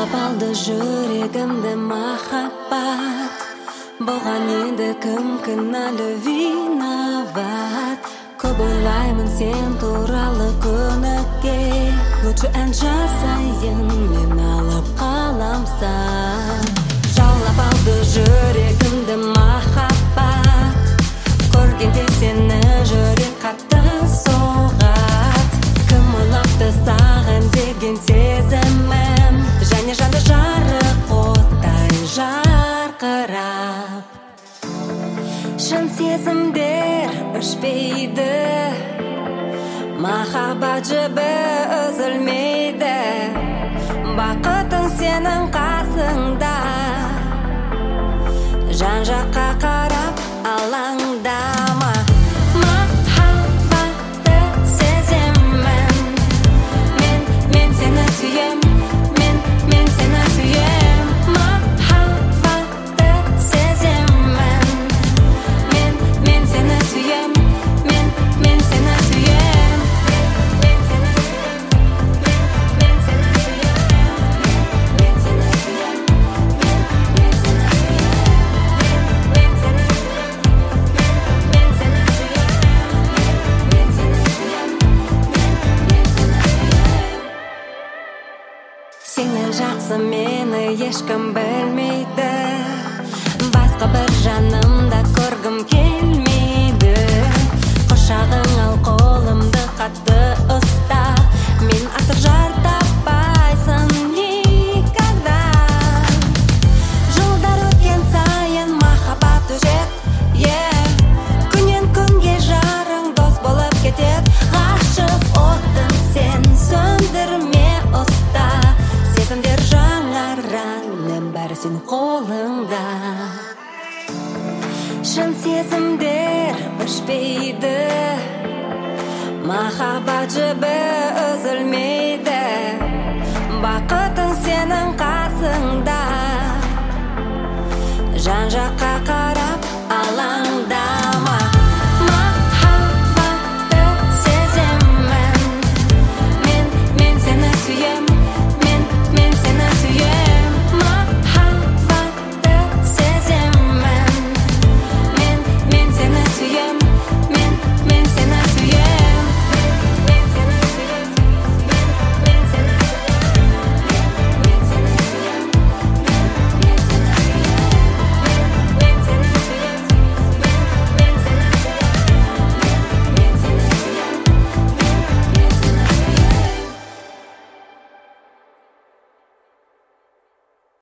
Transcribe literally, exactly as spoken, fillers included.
жаулап алды жүрегімді махаббат. Бұған енді кім кінәлі, виноват? Көп ойлаймын сен туралы күніге. Лучше ән жазайын, мен алып қаламсан. Жаулап алды жүрегімді махаббат. Көргенде сені жүрек қатты соғат. Кім ойлапты саған деген сезімім, және жанды жарық оттай жарқырап. Шын сезімдер өшпейді, махаббат жібі үзілмейді. Бақытың сенің қасыңда, жан жаққа қарап алаңдама. Махаббатты сеземін, мен, мен сені сүйем, мен, мен сені сүйем. Махаббатты сеземін, мен, мен сені сүйем, мен, мен сені сүйем. Мен сені сүйем, мен, мен сені сүйем. Мен сені сүйем, мен, мен сені сүйем. Мен сені сенен жақсы мені ешкім білмейді. Басқа бір жанымда көргім келмейді. Құшағың ал қолымды қатты ұста, мен артық жар таппайсың никогда. Жылдар өткен сайын махаббат өшет, yeah. Күннен күнге жарың дос болып кетет. Ғашық отын сен сөндірме ұста. Сезімдер жаңарады, бәрі сен қолыңда. Шын сезімдер өшпейді, махаббат жібі үзілмейді. Бақытың сенің қасыңда, жан жаққа қарап